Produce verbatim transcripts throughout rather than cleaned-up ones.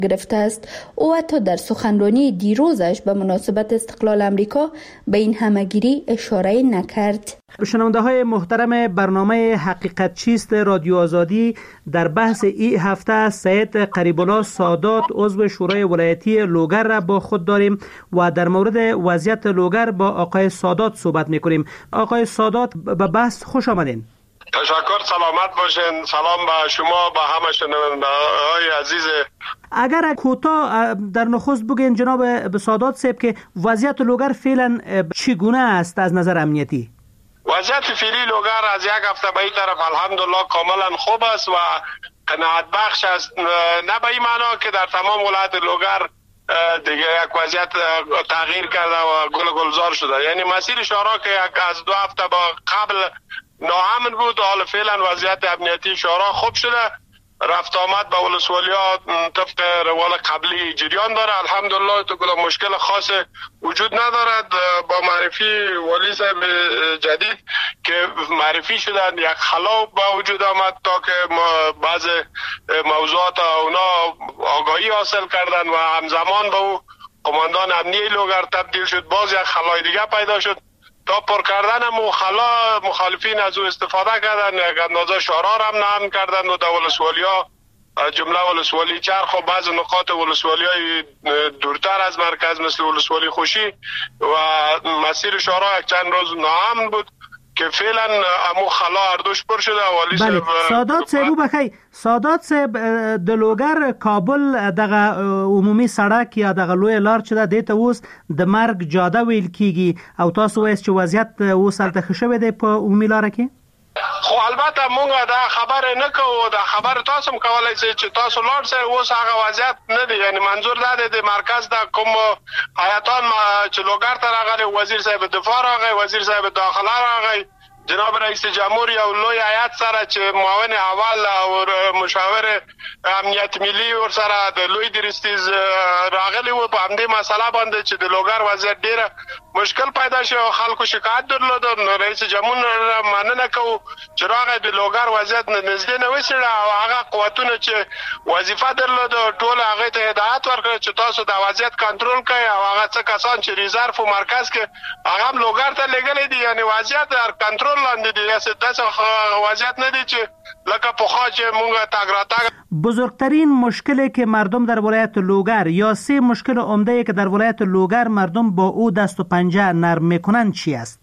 گرفته است. او حتی در سخنرانی دیروزش به مناسبت استقلال امریکا به این همگیری اشاره نکرد. شنونده های محترم برنامه حقیقت چیست رادیو آزادی، در بحث این هفته سید قریب الله سادات عضو شورای ولایتی لوگر را با خود داریم و در مورد وضعیت لوگر با آقای سادات صحبت میکنیم. آقای سادات به بحث خوش آمدین. تشکر، سلامت باشین. سلام به شما، به همه شنونده‌های عزیز. اگر کوتاه در نخست بگین جناب سادات صاحب که وضعیت لوگر فعلا چگونه است از نظر امنیتی؟ وضعیت فعلی لوگر از یک هفته به این طرف الحمدلله کاملا خوب است و قناعت بخش است. نه به این معنا که در تمام ولایت لوگر دیگه یک وضعیت تغییر کرده و گل گلزار شده، یعنی مسیر شورا که یک از دو هفته با قبل ناامن بود، حال فعلا وضعیت امنیتی شورا خوب شده. رفت آمد به ولسوالی‌ها طبق روال قبلی جریان داره الحمدلله. تو کلا مشکل خاص وجود ندارد. با معرفی ولی صاحب جدید که معرفی شدن یک خلا با وجود آمد تا که بعض موضوعات اونا آگاهی حاصل کردن و همزمان با او قماندان امنیه لوگر تبدیل شد. باز یک خلای دیگه پیدا شد. تا پر کردن مخلا مخالفین از او استفاده کردن، یک اندازه شورا هم نام کردن و در ولسوالی ها جمله ولسوالی چرخ و بعض نقاط ولسوالی های دورتر از مرکز مثل ولسوالی خوشی و مسیر شورا یک چند روز ناامن بود که فعلا امو خلا اردوش پر شده. والی بله. سادات صاحب بخی سادات صاحب دلوگر کابل دغه عمومي سړک یا دغه لوی لار چې د دې ته اوس د مرګ جاده ویل کیږي او تاسو وایي چې وضعیت اوس هلته ښه شوی دی په عمومي لاره کې؟ خو البته مونږ دا خبر نه کوو. دا خبر تاسو هم کولای شئ چې تاسو لاړ شئ. اوس هغه وضعیت نه دی، یعنی منظور دا دی د مرکز د کوم حیاتان چې لوګر ته راغلی، وزیر صاحب دفاع راغی، وزیر صاحب داخله راغی، جناب رئیس جمهور یو لوی هیئت سره چې معاون اول او مشاور امنیت ملی ور سره د لوی درستیز راغلی و په همدې مسله باندې چې د لوګر وضعیت ډیره مشکل پیدا شو او خلکو شکایت درلود. رئیس جمهور مننه کوو چې راغی د لوګر وضعیت نږدې نه وسیړه او هغه قوتونه چې وظیفه درلود ټول هغه ته هدایت ورکړ چې تاسو د وضعیت کنټرول کړئ او هغه څه کسان چې ریزرو او مرکز کې هغه هم لوګر ته لګلې دي، یعنی وضعیت در کنټرول لاندې دي. داسې وضعیت نه دی چې لکه پخوا چې مونږ تاګ راتاګ. بزرگترین مشکلی که مردم در ولایت لوگر یا سه مشکل عمده که در ولایت لوگر مردم با او دست و پنجه نرم میکنند چی است؟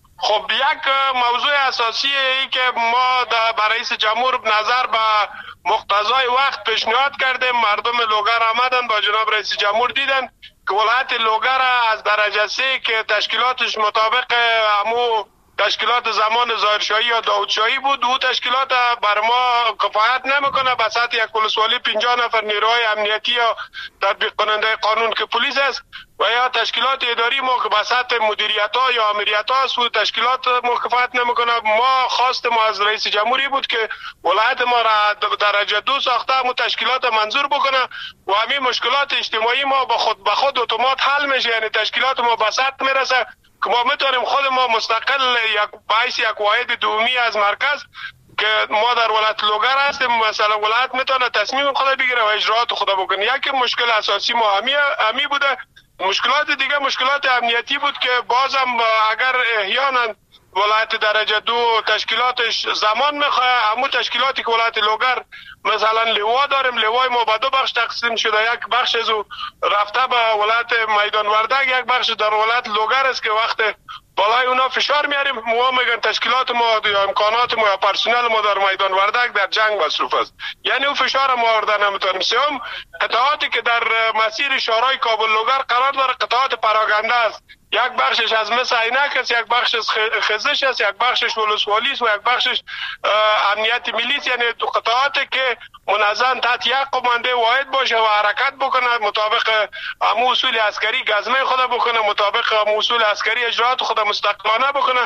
خب یک موضوع اساسی ای که ما در رئیس جمهور نظر به مقتضای وقت پیشنهاد کردیم. مردم لوگر آمدن با جناب رئیس جمهور دیدن که ولایت لوگر از درجه سه که تشکیلاتش مطابق همو تشکیلات زمان ظاهرشاهی یا داودشاهی بود، او تشکیلات بر ما کفایت نمیکنه. به سطح یک ولسوالی پنجاه نفر نیروهای امنیتی یا تطبیق کننده قانون که پلیس است و یا تشکیلات اداری ما که به سطح مدیریت ها یا امریت ها است، و تشکیلات ما کفایت نمیکنه. ما خواست ما از رئیس جمهوری بود که ولایت ما را درجه دو ساخته همون تشکیلات منظور بکنه و همین مشکلات اجتماعی ما با خود به خود اتومات حل میشه، یعنی تشکیلات ما به سطح میرسه که ما میتونیم خود ما مستقل یک باعث یک واحد دومی از مرکز که ما در ولایت لوگر هستیم، مثلا ولایت میتونه تصمیم خود بگیره و اجراات خود بکنه. یک مشکل اساسی ما همی همی بوده. مشکلات دیگه مشکلات امنیتی بود که بازم اگر احیانا ولایت درجه دو تشکیلاتش زمان میخواه، همون تشکیلاتی که ولایت لوگر مثلا لوا داریم، لوای ما به دو بخش تقسیم شده. یک بخش از او رفته به ولایت میدان وردک، یک بخش در ولایت لوگر است که وقت بالای اونا فشار میاریم ما میگن تشکیلات ما یا امکانات ما یا پرسنل ما در میدان وردک در جنگ مصروف است، یعنی اون فشار ما آوردن نمیتونیم. سوم قطعاتی که در مسیر شورای کابل لوگر قرار داره قطعات پراگنده است. یک بخشش از مس عینک است، یک بخشش خزش است، یک بخشش ولسوالی است و یک بخشش امنیت ملی است. یعنی دو قطعاتی که منظم تحت یک قمانده واحد باشه و حرکت بکنه، مطابق امو اصول عسکری گزمه خود بکنه، مطابق امو اصول عسکری اجرات خود مستقلانه بکنه.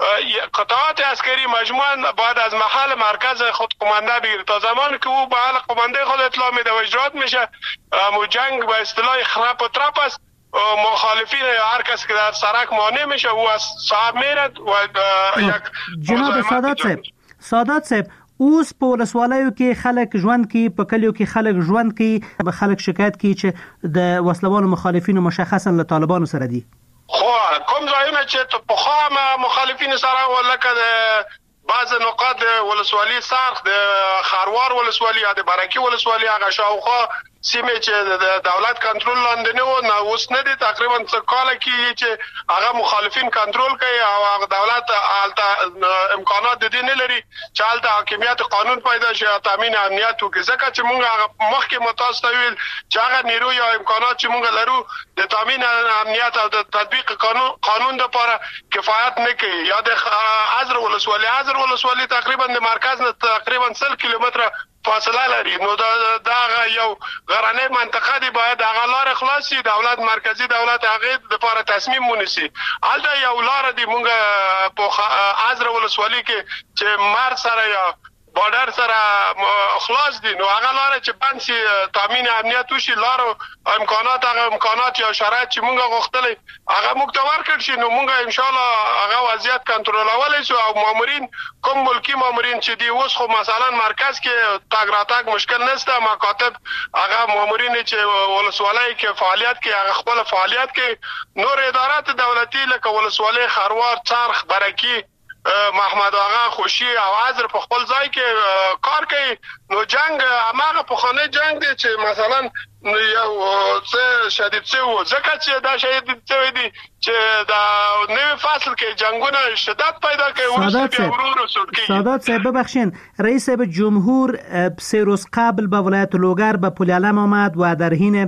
قطعات عسکری مجموعاً باید از محل مرکز خود قمانده بگیره. تا زمانی که او به محل قمانده خود اطلاع میده و اجرات میشه، امو جنگ به اصطلاح خرپ و ترپ است. مخالفین یا هر کسی که در سرک مانع میشه او از صاحب میرد و یک جناب سادات صاحب سادات صاحب اوس په ولسوالیو کې خلک ژوند کوي، په کلیو کې خلک ژوند کوي، خلک شکایت کوي چې د وسلوالو مخالفینو مشخصا له طالبانو سره دي. خو کوم ځایونه چې په خامه مخالفین سره ولکه د بعض نقاط ولسوالی سرخ د خاروار ولسوالی یا د برکی ولسوالی هغه شاوخوا سیمه چې د دولت کنټرول لاندې نه و، نه اوس نه دي، تقریبا څه کال کې چې هغه مخالفین کنټرول کوي او هغه دولت الته امکانات د دې نه لري چې الته حاکمیت قانون پیدا شي او تامین امنیت وکړي. ځکه چې موږ هغه مخکې متاسف ویل چې هغه نیرو یا امکانات چې موږ لرو د تامین امنیت او د تطبیق قانون قانون لپاره کفایت نه کوي. یا د حضر ولسوالی حضر ولسوالی تقریبا د مرکز نه تقریبا سل کیلومتره فاصله لري، نو دا دا یو غرانه منطقه دی، باید هغه لار خلاصي، دولت مرکزی دولت هغه د لپاره تصمیم ونیسي. البته یو لار دی مونږ په حضر ولسوالی کې چې مر سره یا بارډر سره خلاص دي، نو هغه لار چې بنسي تامین امنیت وشي، لار امکانات هغه امکانات یا شرایط چې مونږ غوښتلې هغه موږ ته ورکړ شي، نو مونږ ان شاء الله هغه وضعیت کنټرولولای شو. او مامورین کوم ملکی مامورین چې دی اوس خو مثلا مرکز کې تاګ راتګ مشکل نشته، مکاتب هغه مامورین چې ولسوالۍ کې فعالیت کوي هغه خپل فعالیت کوي، نور ادارات دولتي لکه ولسوالۍ خروار څرخ برکی محمد آغا خوشی او حضر په خپل ځای کې کار کوي. نو جنگ هغه په خانه جنگ دی چې مثلا یو څه شدید څه و، ځکه چې دا شدید څه دی چې دا نوې فصل کې جنگونه شدت پیدا کوي. ورسته ورور رسول کوي. سادات صاحب ببخشین، رئیس جمهور سه روز قبل به ولایت لوگر به پل علم آمد و در حین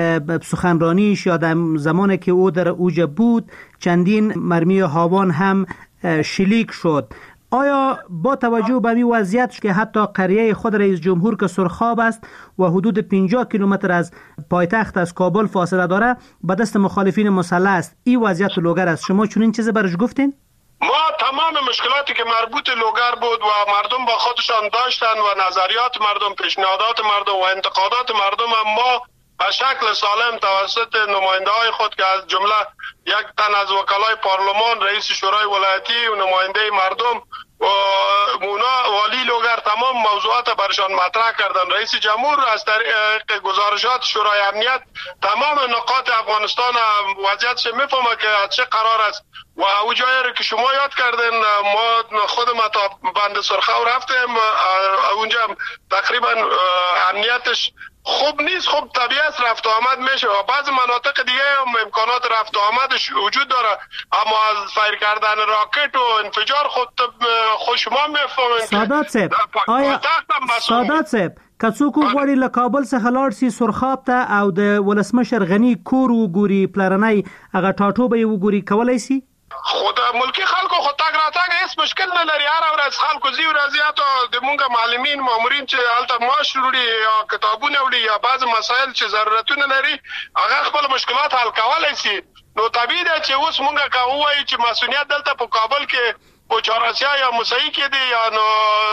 سخنرانیش یا در زمانی که او در اوج بود چندین مرمی هاوان هم شلیک شد. آیا با توجه به این وضعیت که حتی قریه خود رئیس جمهور که سرخاب است و حدود پنجاه کیلومتر از پایتخت از کابل فاصله داره به دست مخالفین مسلح است، این وضعیت لوگر است، شما چون این چیز برش گفتین؟ ما تمام مشکلاتی که مربوط لوگر بود و مردم با خودشان داشتن و نظریات مردم، پیشنهادات مردم و انتقادات مردم هم ما به شکل سالم توسط نماینده های خود که از جمله یک تن از وکلای پارلمان، رئیس شورای ولایتی و نماینده مردم و مونا والی لوگر تمام موضوعات برشان مطرح کردن. رئیس جمهور از طریق گزارشات شورای امنیت تمام نقاط افغانستان وضعیتش میفهمه که چه قرار است و او جایی رو که شما یاد کردن ما خود ما تا بند سرخو رفتیم، اونجا تقریبا امنیتش خوب نیست، خوب طبیعت رفت و آمد میشه و بعض مناطق دیگه هم امکانات رفت و آمدش وجود داره، اما از فایر کردن راکت و انفجار خود خود شما میفهمین. سادات صاحب آیا سادات صاحب کڅوکو غوړي له کابل څخه لاړ سي سرخاب ته او د ولسمشر غنی کور وګوري پلرنۍ هغه ټاټو به وګوري کولای سي؟ خود ملکی خلکو خو تاګ راتګ هیڅ مشکل نه لري، هر ورځ خلکو زی ورځيات د مونږه معلمین مامورین چې الته معاش وړي یا کتابونه وړي یا بعض مسایل چې ضرورتونه لري هغه خپل مشکلات حل کولای شي. نو طبیعي ده چې اوس مونږه کوو چې مسؤلیت دلته په کابل کې او چهارسیا یا موسیقي کې دی یا نو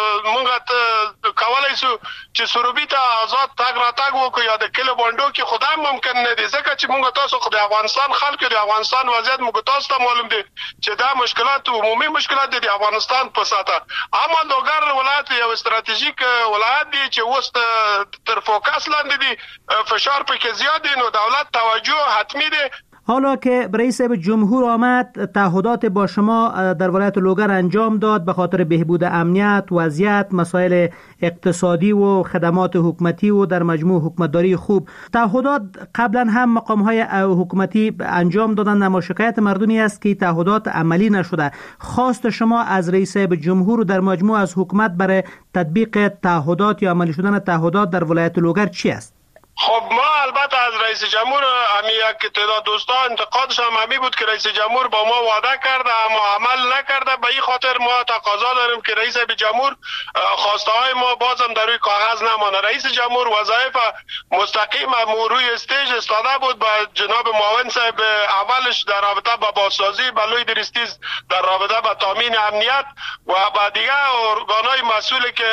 مونږه کولای شو چې سروبي ته آزاد تاګ راتګ وکړو یا د کله باندې کې خدای ممکن نه دی، ځکه چې مونږ تاسو خو د افغانستان خلکو د افغانستان وضعیت مونږ تاسو ته معلوم دی چې دا مشکلات عمومي مشکلات دي د افغانستان په ساته. اما لوګر ولایت یو استراتیژیک ولایت دی چې اوس تر فوکس لاندې دی، فشار پکې زیات دی، نو دولت توجه حتمی دی. حالا که رئیس جمهور آمد تعهدات با شما در ولایت لوگر انجام داد به خاطر بهبود امنیت، وضعیت، مسائل اقتصادی و خدمات حکومتی و در مجموع حکومتداری خوب، تعهدات قبلا هم مقام‌های حکومتی انجام دادن، اما شکایت مردمی است که تعهدات عملی نشده. خواست شما از رئیس جمهور در مجموع از حکومت برای تطبیق تعهدات یا عملی شدن تعهدات در ولایت لوگر چی است؟ خب ما البته از رئیس جمهور همی یک تعداد دوستان انتقادش هم همی بود که رئیس جمهور با ما وعده کرده اما عمل نکرده، به این خاطر ما تقاضا داریم که رئیس جمهور خواسته های ما بازم در روی کاغذ نمانه. رئیس جمهور وظایف مستقیم روی استیج استاده بود با جناب معاون صاحب اولش در رابطه با بازسازی بلوی درستیز در رابطه با تامین امنیت و با دیگه ارگانهای مسئولی که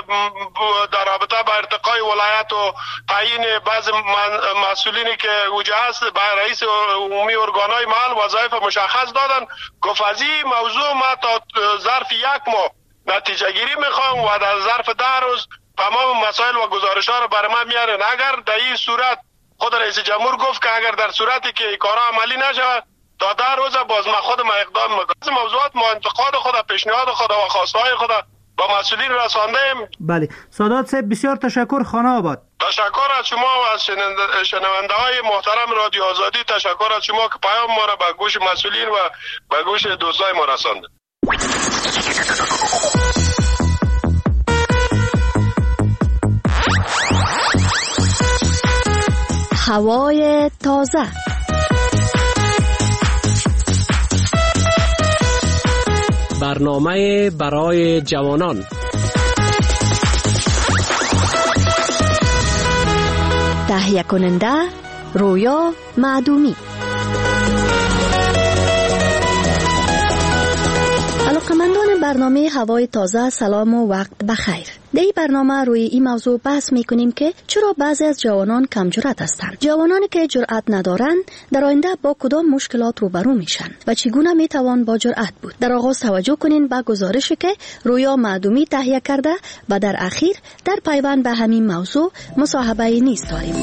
در رابطه با ارتقای ولایت و تعیین بعض مسئولینی که اوجه هست به رئیس عمومی ارگانهای محل وظایف مشخص دادن. گفت از این موضوع ما تا ظرف یک ماه نتیجه گیری میخوام و در ظرف ده روز تمام مسائل و گزارش ها رو برای من میارن. اگر در این صورت خود رئیس جمهور گفت که اگر در صورتی که کارا عملی نشود تا ده روز باز من خود ما اقدام میکنم. موضوعات ما انتقاد خود، پیشنهاد خود و خواسته های خود با مسئولین رساندیم. بله سادات صاحب بسیار تشکر. خانه آباد. تشکر از شما و از شنونده های محترم رادیو آزادی. تشکر از شما که پیام ما را به گوش مسئولین و به گوش دوستای ما رساندید. هوای تازه. برنامه برای جوانان. تهیه کننده رویا معدومی. علاقمندان برنامه هوای تازه سلام و وقت بخیر. در این برنامه روی این موضوع بحث میکنیم که چرا بعضی از جوانان کم جرأت هستند. جوانانی که جرأت ندارند در آینده با کدام مشکلات روبرو میشن و چگونه میتوان با جرأت بود. در آغاز توجه کنین به گزارشی که رویا معدومی تهیه کرده و در اخیر در پیوند به همین موضوع مصاحبه نیز داریم.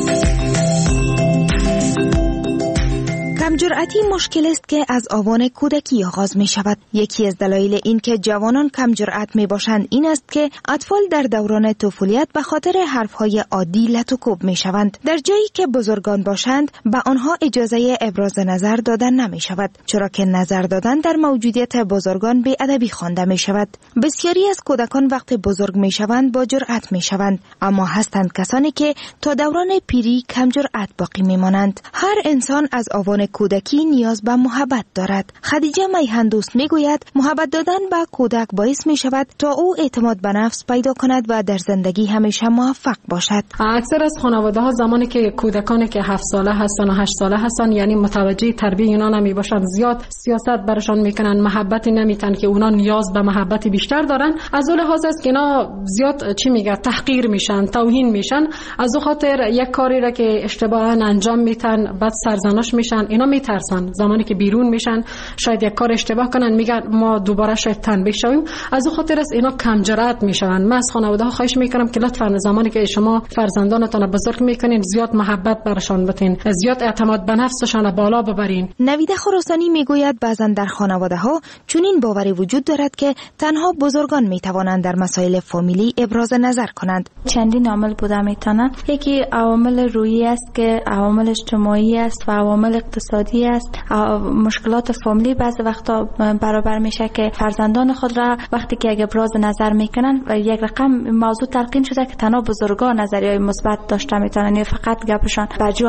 کم جرأتی مشکل است که از آوان کودکی آغاز می شود. یکی از دلایل این که جوانان کم جرأت می باشند این است که اطفال در دوران طفولیت به خاطر حرفهای عادی لط و کوب می شوند. در جایی که بزرگان باشند به آنها اجازه ابراز نظر دادن نمی شود، چرا که نظر دادن در موجودیت بزرگان بی ادبی خوانده می شود. بسیاری از کودکان وقت بزرگ می شوند با جرأت می شوند، اما هستند کسانی که تا دوران پیری کم جرأت باقی می مانند. هر انسان از آوان کودکی نیاز به محبت دارد. خدیجه میهندوست میگوید محبت دادن به کودک باعث می شود تا او اعتماد به نفس پیدا کند و در زندگی همیشه موفق باشد. اکثر از خانواده ها زمانی که کودکانی که هفت ساله هستن و هشت ساله هستن یعنی متوجه تربیت اونا نمی باشن، زیاد سیاست برشان میکنن، محبتی نمیتن که اونا نیاز به محبتی بیشتر دارن. از اون لحاظ است که اینا زیاد چی میگه تحقیر میشن، توهین میشن. از اون خاطر یک کاری را که اشتباها انجام میتن بعد سرزنش میشن. اینا میترسن زمانی که بیرون میشن شاید یک کار اشتباه کنن، میگن ما دوباره شاید تنبیه شویم. از اون خاطر است اینا کم جرأت میشن. من از خانواده ها خواهش میکنم که لطفا زمانی که شما فرزندانتون بزرگ میکنین زیاد محبت برشان بتین، زیاد اعتماد به نفسشان بالا ببرین. نویده خراسانی میگوید بعضن در خانواده ها چنین باوری وجود دارد که تنها بزرگان میتوانند در مسائل فامیلی ابراز نظر کنند. چندین عامل بوده میتونه. یکی عوامل روحی است که عوامل اجتماعی است و عوامل اقتصادی است. مشکلات فامیلی بعضی وقتا برابر میشه که فرزندان خود را وقتی که اگه ابراز نظر میکنن و یک رقم موضوع تلقین شده که تنها بزرگان نظریه مثبت داشته میتونن، فقط گپشان بجا